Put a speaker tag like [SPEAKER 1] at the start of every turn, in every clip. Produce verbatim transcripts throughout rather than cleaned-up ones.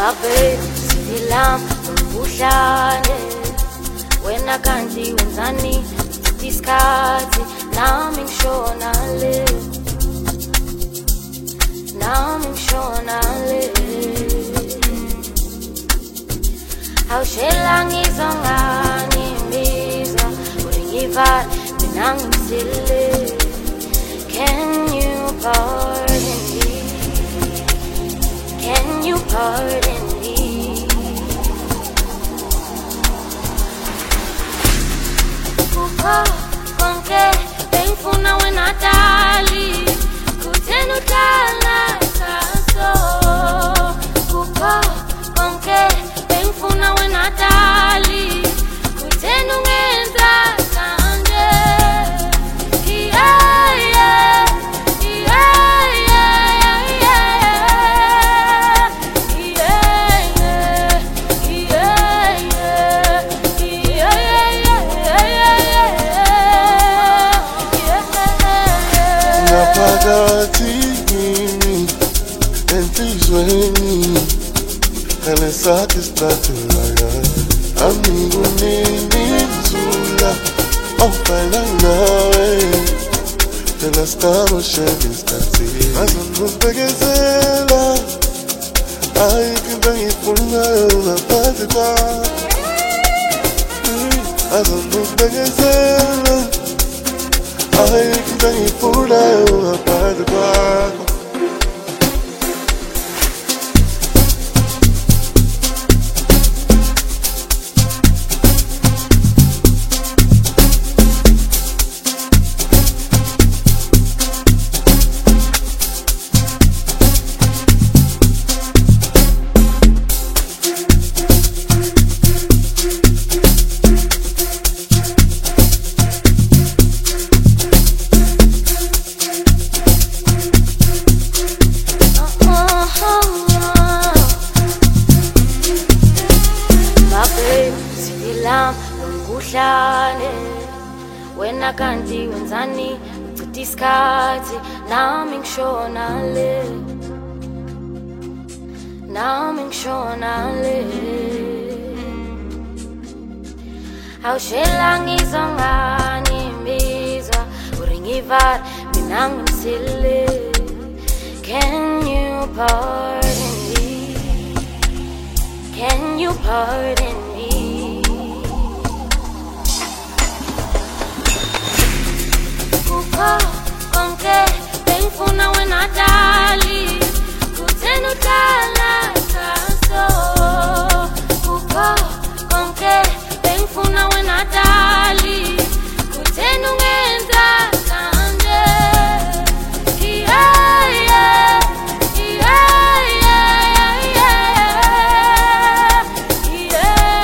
[SPEAKER 1] babe silam uhlale wena kanti wenzani isikhathi nami ngishona le nami ngishona le awushela ngizongani imizwa uringivala mina ngisile. Can you pardon me? Can you pardon me? Kuko konke bengifuna wena dali kuthena udlala kaso. Kuko konke bengifuna wena dali kuthena ungenza kanje.
[SPEAKER 2] Satisfactoria, amigo nini zula, oh para nawe, te la estamos chevistati. Azul begezela, ay que vengi puna una parte qua. Azul begezela, ay que vengi puna una parte qua.
[SPEAKER 1] Wena kanti wenzani uchitha isikhathi nami ngishona le nami ngishona le awushela ngizongani imizwa uringivala mina ngisile. Can you pardon me? Can you pardon me? Konke bengifuna wena dali kuthena udlala kaso. Kuko konke bengifuna wena dali kuthena ungenza kanje. Yeah yeah yeah yeah yeah yeah.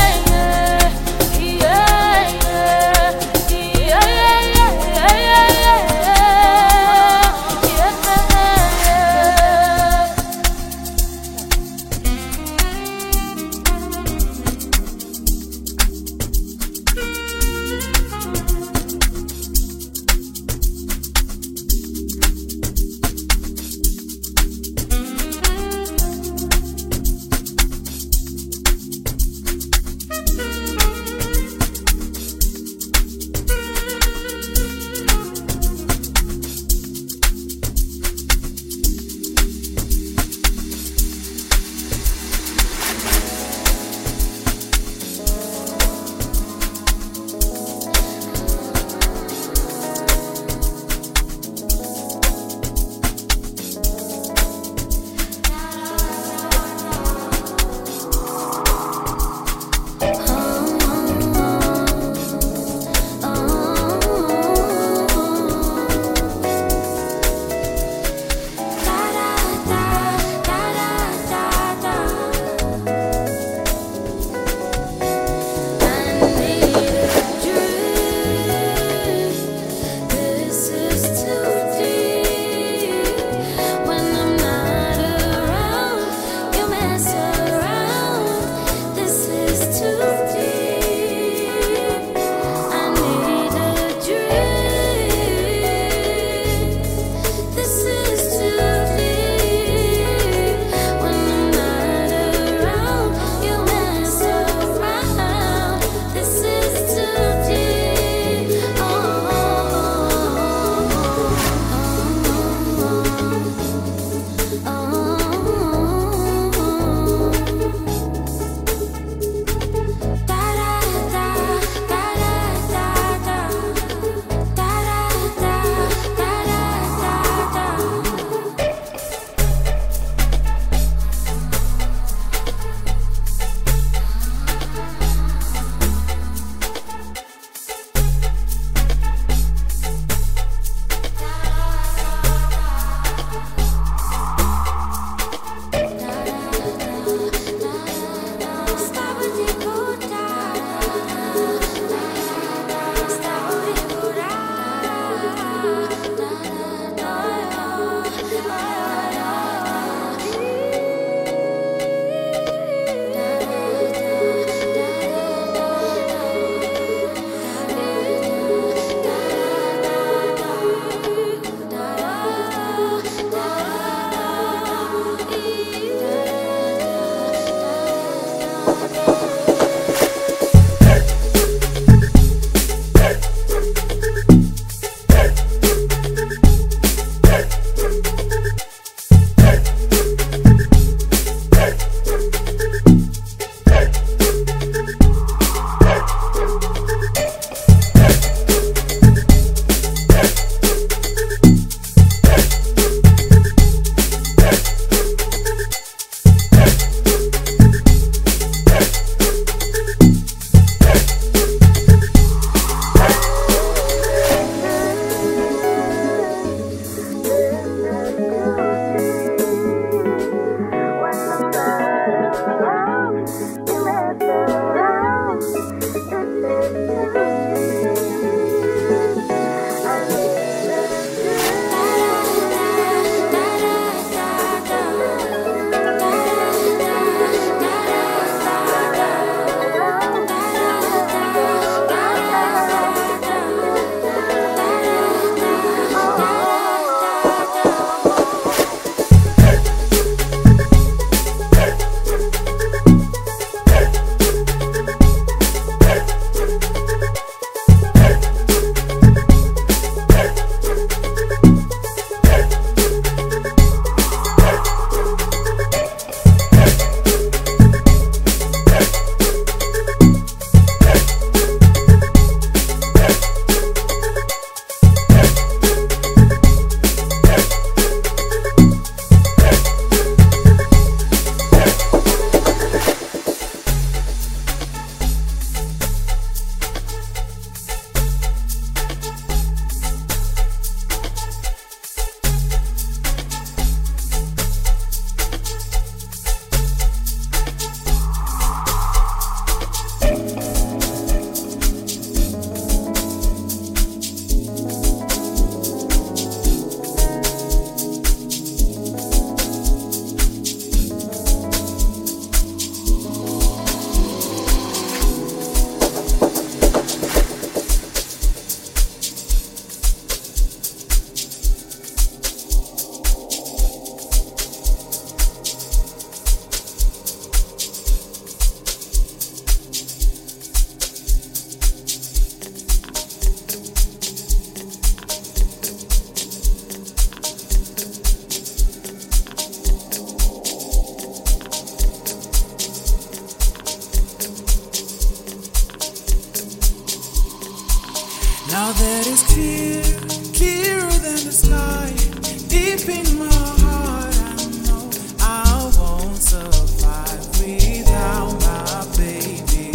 [SPEAKER 3] Now that it's clear, clearer than the sky, deep in my heart I know I won't survive without my baby.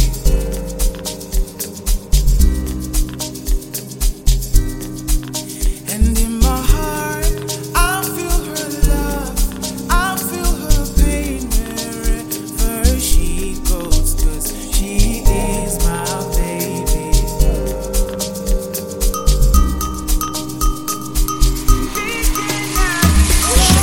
[SPEAKER 3] And in my heart I feel her love, I feel her pain wherever she goes, 'cause she is my baby. She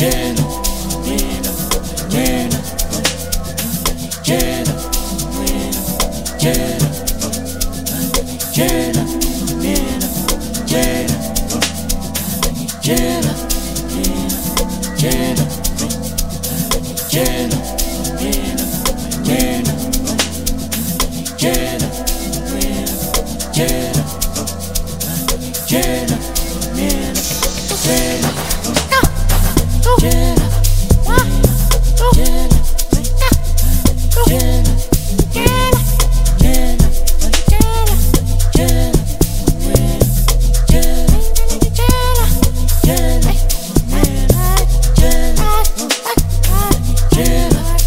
[SPEAKER 1] Jenna,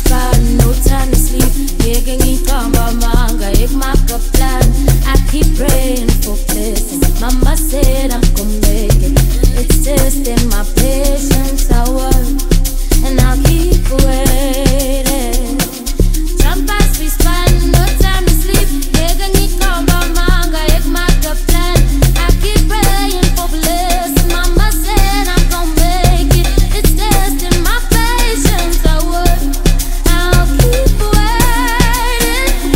[SPEAKER 1] spend no time to sleep. Making it come manga, ik maak a plan. I keep praying for blessings. Mama said I'm gonna make it. It's testing my patience, I work, and I'll keep waiting. Jump as we spend no time to sleep. Making it come manga, ik maak a plan. I keep praying for blessings. Mama said I'm gonna make it. It's testing my patience, I work, I'll keep waiting.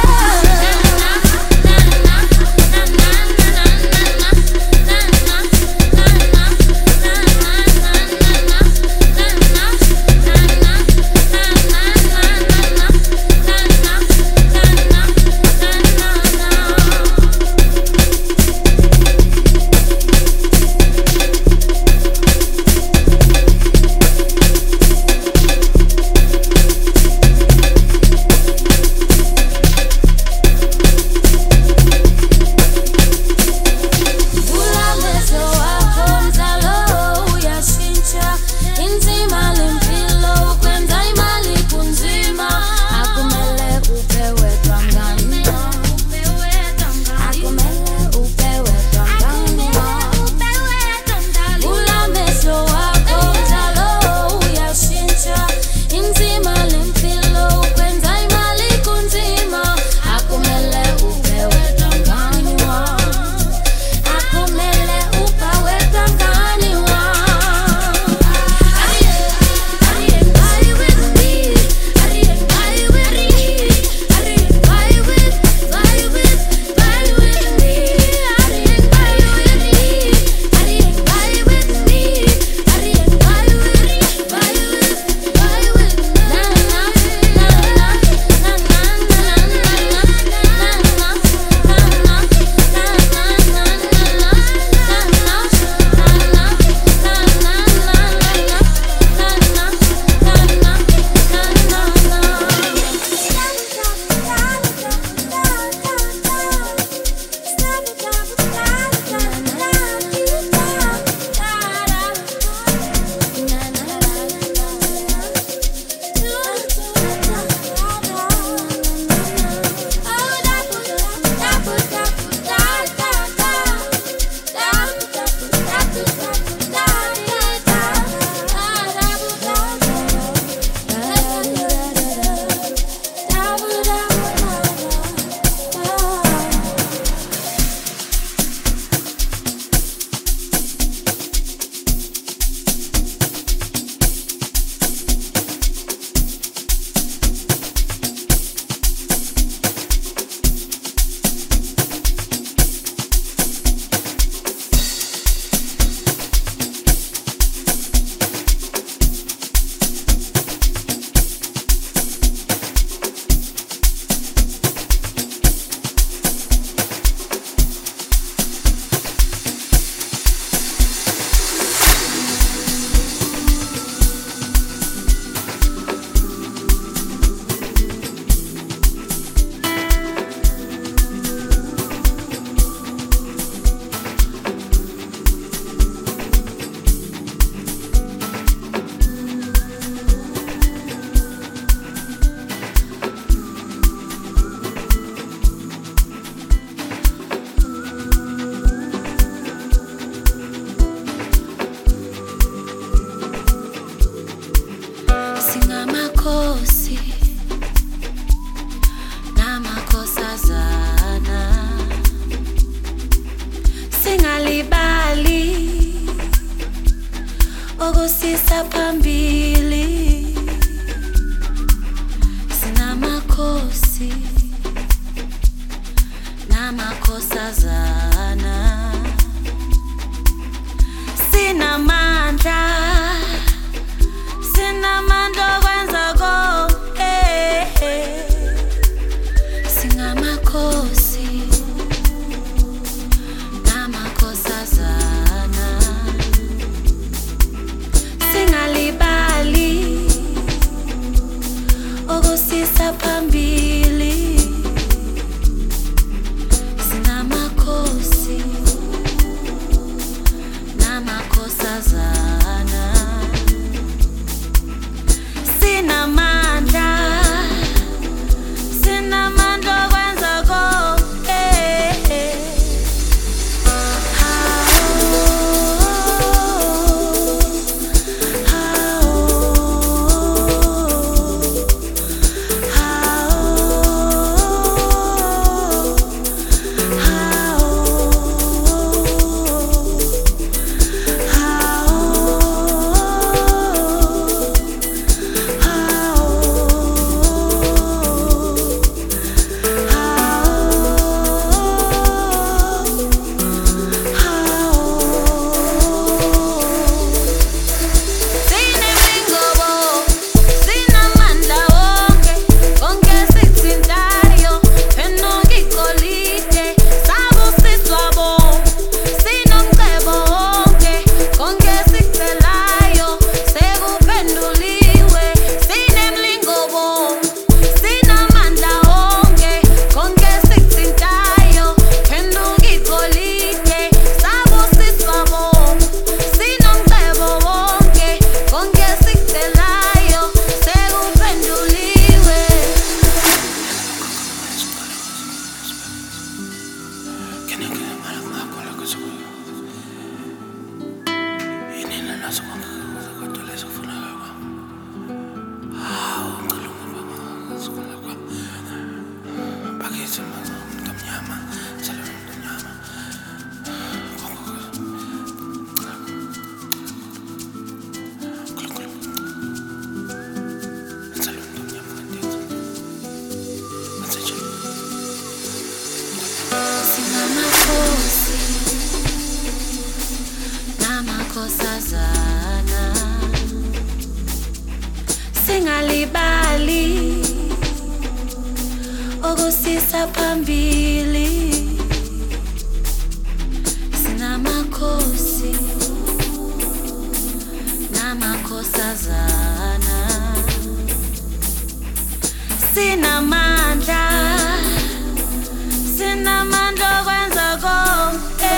[SPEAKER 4] okusisa phambili sinamakhosi namakhosazana sinamandla sinamandla okwenza konke singamakhosi namakhosazana singalibali okusisa phambili sinamakhosi namakhosazana sinamandla Singalibali okusisa phambili sinamakhosi namakhosazana sinamandla sinamandla okwenza konke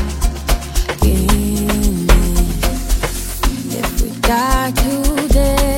[SPEAKER 1] Die today.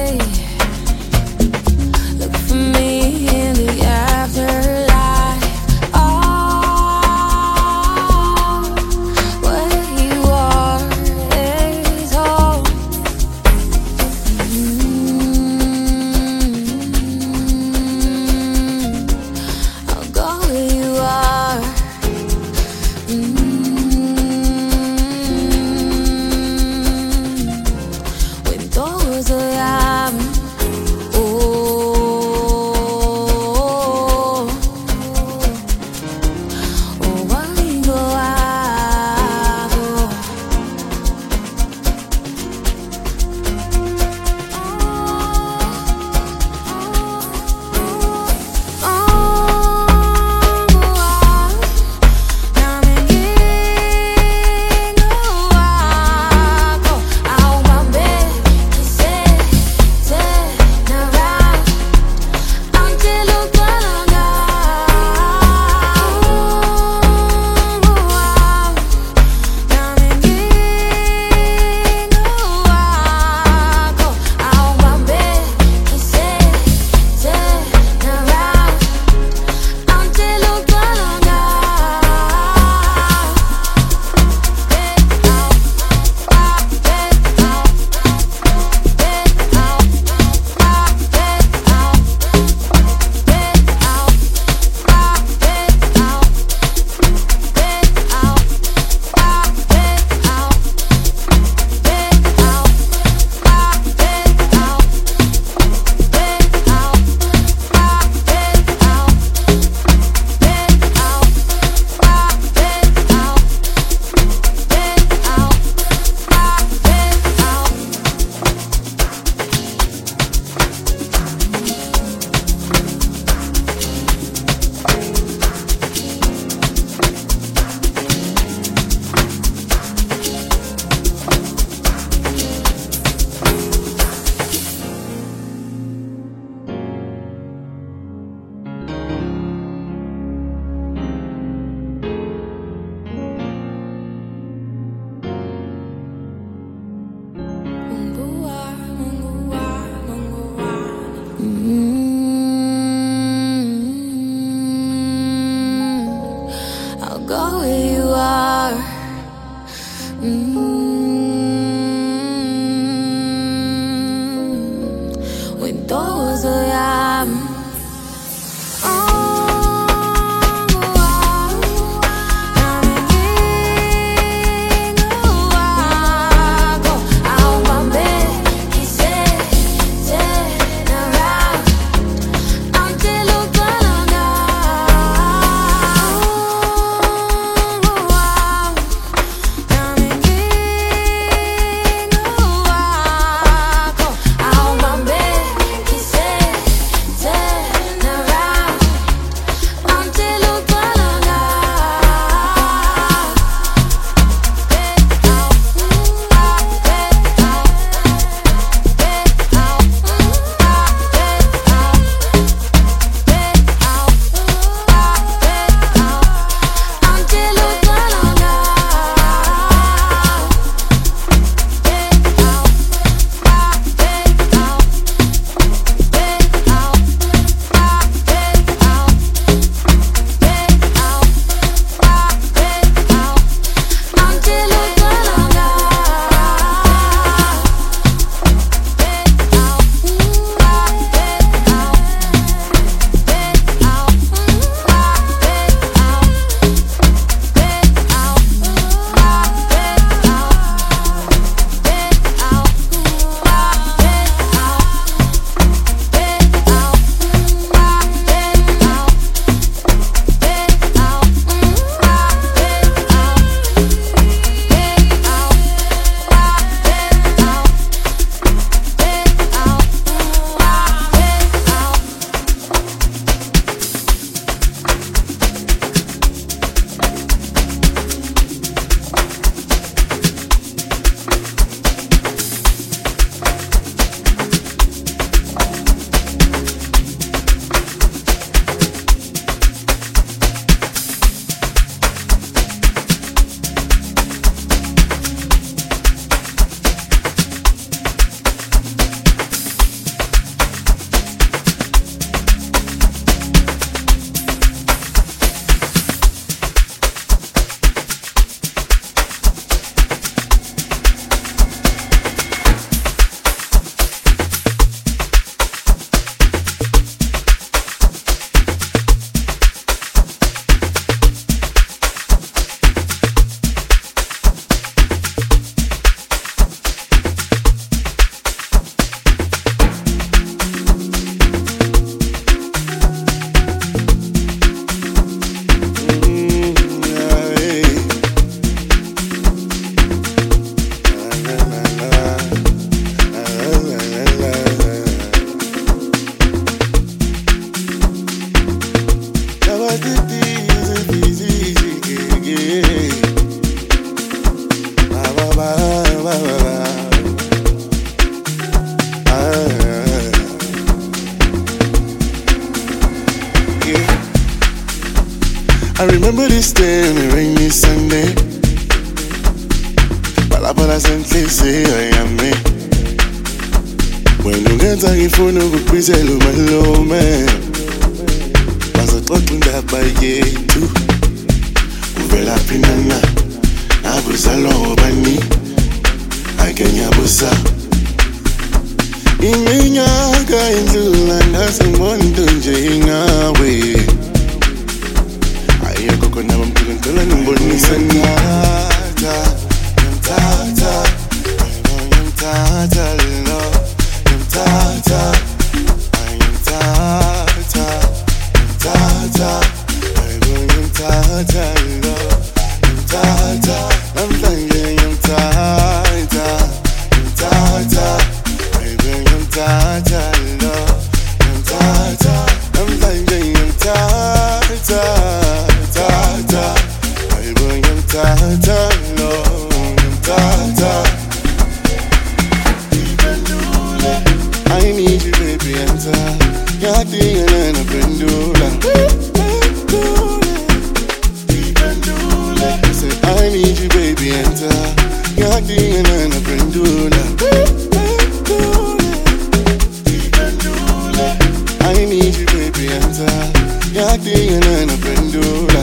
[SPEAKER 2] I remember this day on a rainy Sunday. Palabras sentlise ayame. When ungenza ngifuna ukukhwizela umalume. Bazoxoxa indaba yethu. Uvela phinana. Abuzalwa obani. Ake ngiyabusa. Iminyaka indlula ngasimbona into nje ingawe. Ayekho khona bamphila ngicela ngimbonise ngiyatha ngiyamthatha ngiyamthatha lo ngiyamthatha ngiyamthatha ngiyamthatha ngiyamthatha lo ngiyamthatha namhlanje ngiyamthatha ngiyamthatha ngiyamthatha lo ngiyamthatha namhlanje ngiyamthatha Tata, I bring him Tata, no, Tata. I need you, baby, enter. Yachting and a pendula. I said, I need you, baby, enter. Yachting and a pendula. I need you, baby, enter. Yachting and a pendula.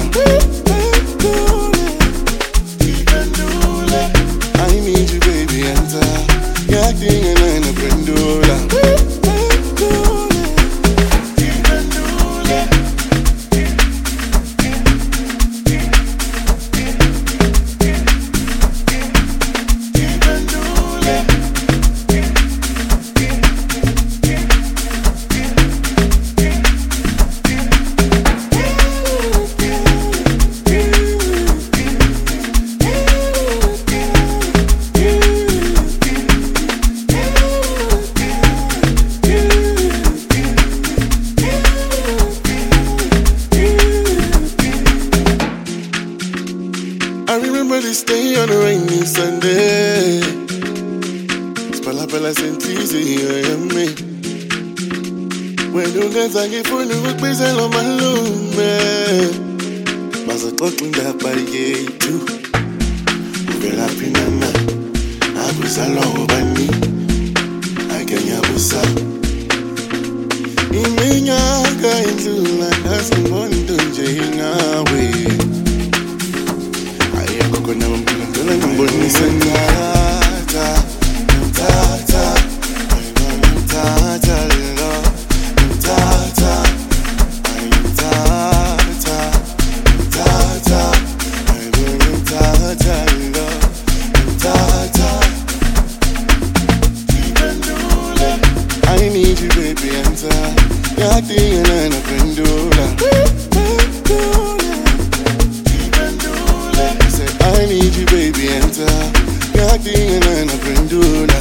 [SPEAKER 2] I need you, baby, enter. Yachting and a pendula. Uzala phela senhliziyo yami. Wena ungenza ngifuna ukubizela omalume. Bazoxoxa indaba yethu. Uvelaphi nana? Akuzalwa ubani? Ake ngiyabusa. Iminyaka indlula ngazibona into nje ngawe. Ayekho khona ngempilo ngicela ngibonise ngata. Ngata. Ngata lo. Ngata. Ngata. Ngata. Ngata lo. Ngata. I need you, baby, answer. Yati and a pendula. Say I need you, baby, answer. Yati and a pendula.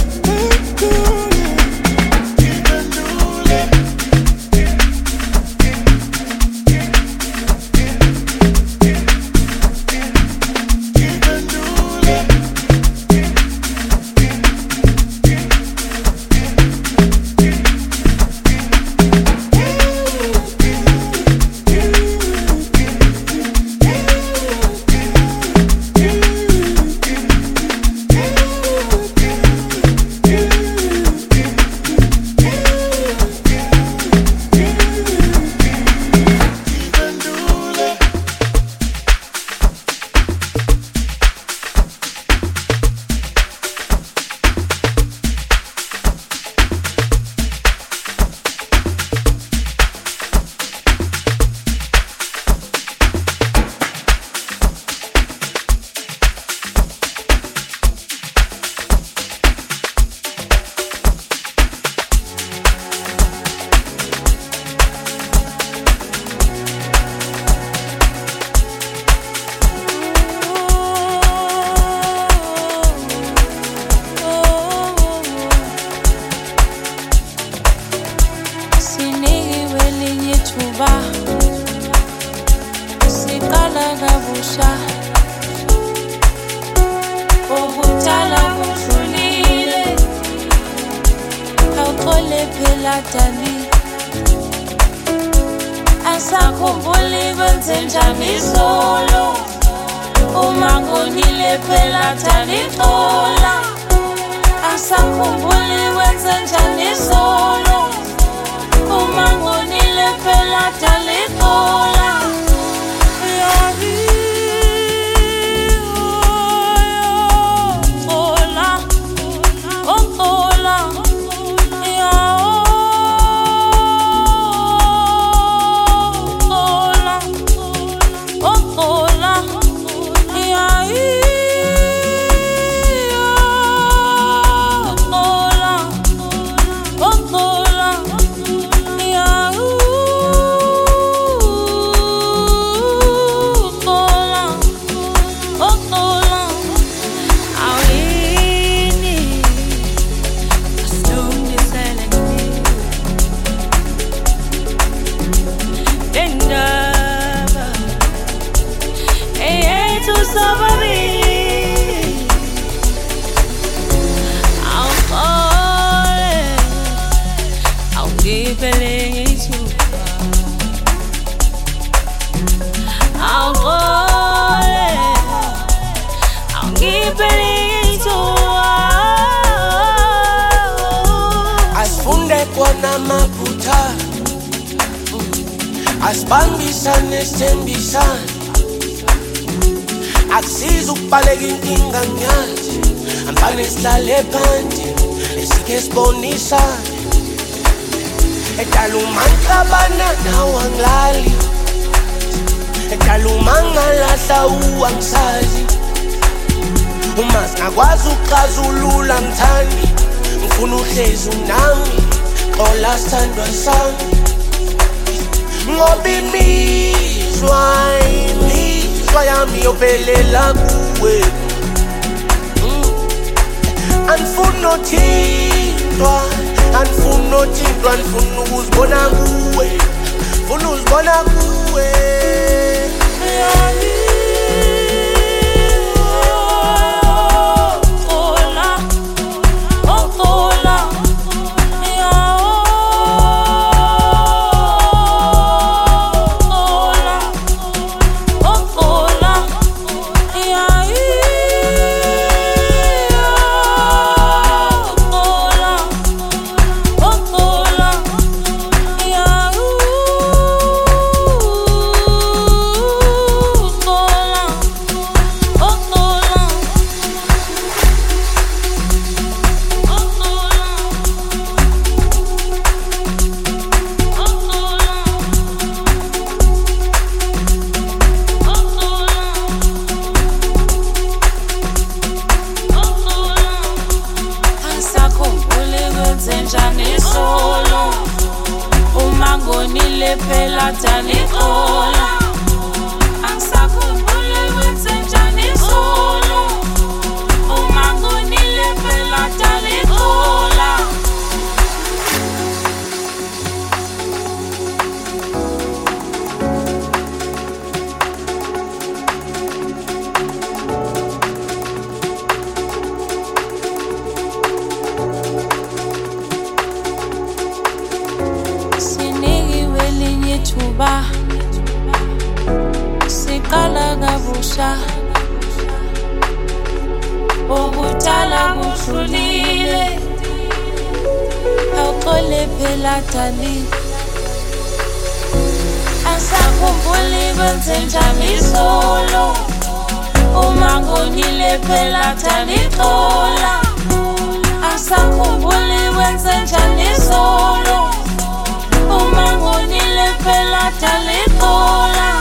[SPEAKER 5] Asibambisane sithembisane akusiza ukubaleka inkinga nyathi ambane sihlale phansi esike sibonisane edala umanhlabana nawo angilali edala umangalahla uwangisazi uma singakwazi ukuxazulula mthandi ngifuna uhlezi unami xola sithandwa sami ngoba imizwa imizwa yami yophelela kuwe anifuna nothintwa anifuna nothintwa anifuna ukuzibona kuwe funa uzibona kuwe
[SPEAKER 4] Oh wenzenjani solo uma ngonile phela tanixola angisakhumbuli wenzenjani solo uma ngonile phela tanixola Tuba siqala kabusha obutala buhlulile awuxole phela tali asakhumbuli kwenzenjani solo uma ngonile phela tanixola asakhumbuli kwenzenjani solo uma ngonile phela tanixola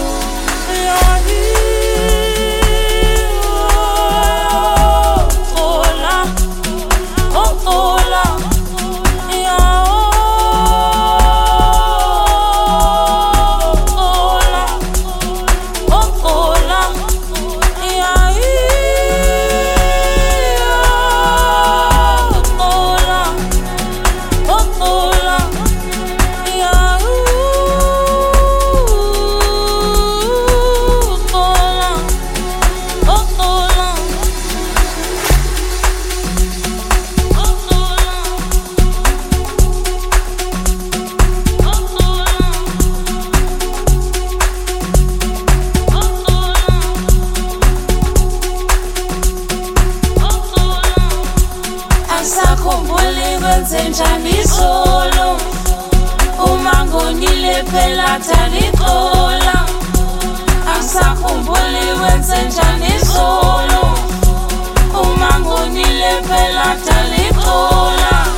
[SPEAKER 4] Kwenzenjani solo uma ngonile phela tanixola angisakhumbuli kwenzenjani solo uma ngonile phela tanixola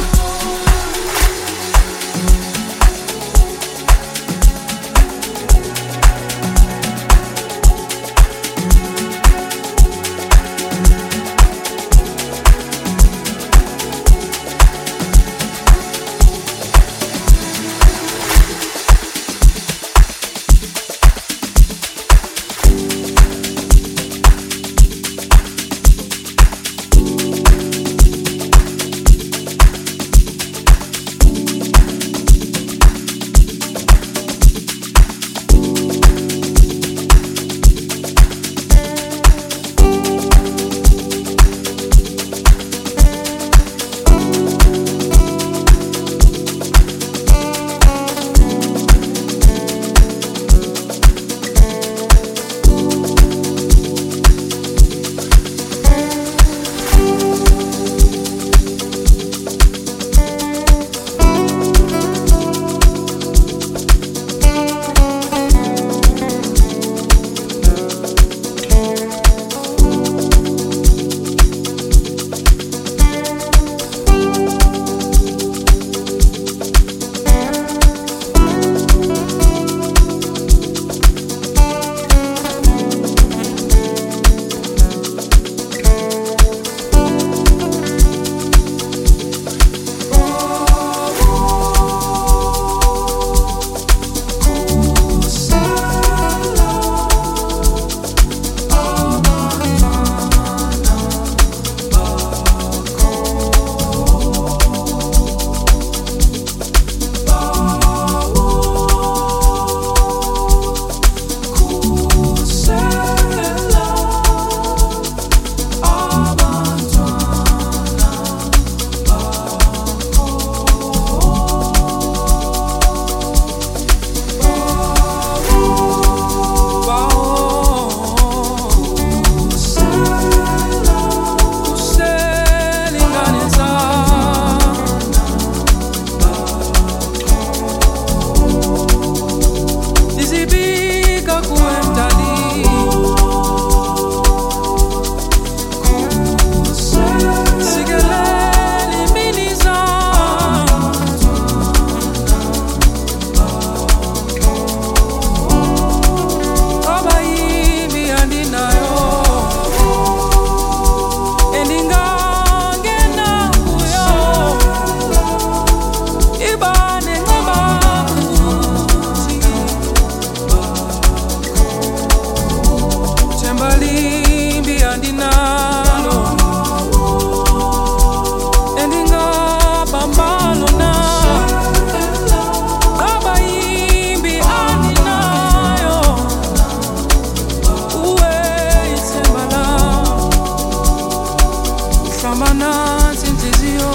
[SPEAKER 3] nansi inhliziyo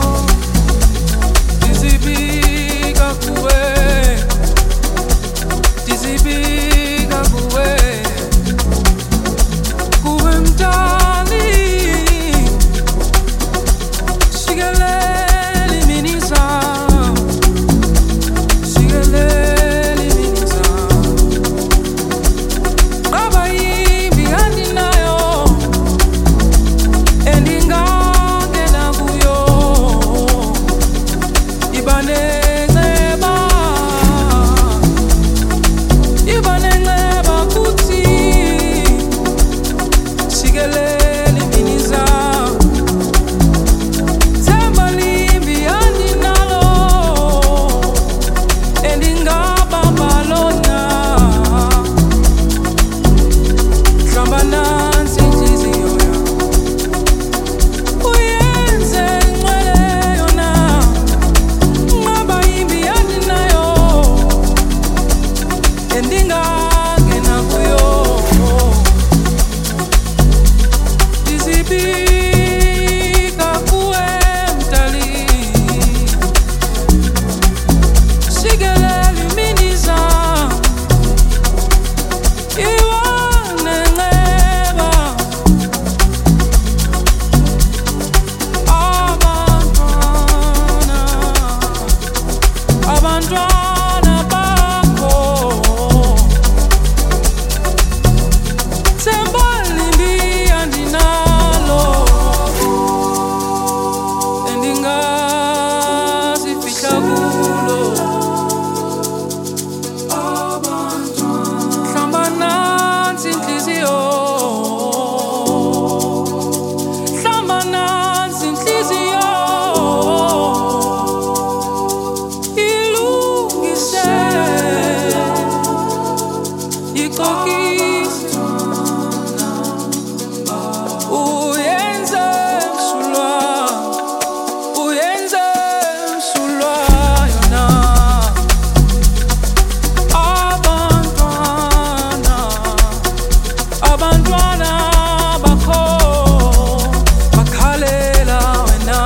[SPEAKER 3] izibika kuwe izibika kuwe kuwe mdali shikeleli minisa shikeleli minisa abayimbi andinayo endingangena kuyo ibanenxeba ibanenxeba kuthi shikeleli minisa themba limbi andinalo endingabamba lona hlamba nansi inhliziyo yam uyenze ingcwele yona nqaba yimbi andinayo endingangena kuyo izibika kuwe mdali shikeleli minisa iwanenxeba abantwana abantwana bakho themba limbi andinalo endingazifihla kulo hlamba nansi inhliziyo hlamba nansi inhliziyo ilungise iqokise uyenze msulwa uyenze msulwa yona abantwana abantwana bakho bakhalela wena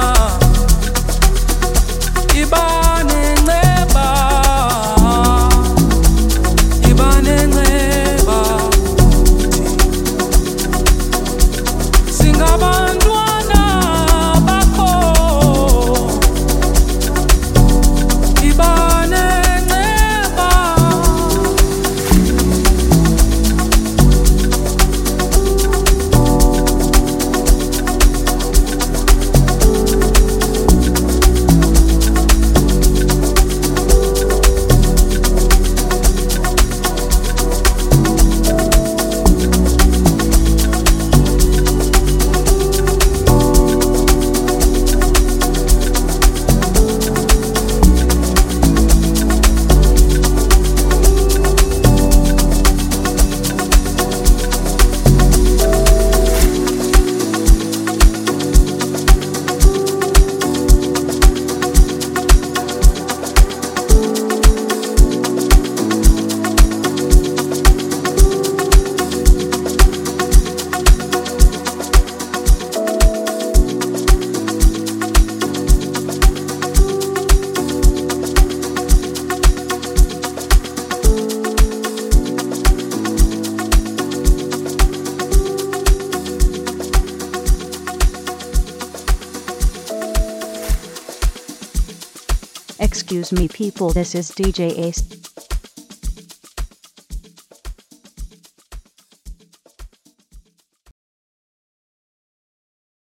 [SPEAKER 3] ibanenxeba ibanenxeba singabantwana bakho ibanenxeba
[SPEAKER 6] Excuse me people, this is D J Ace.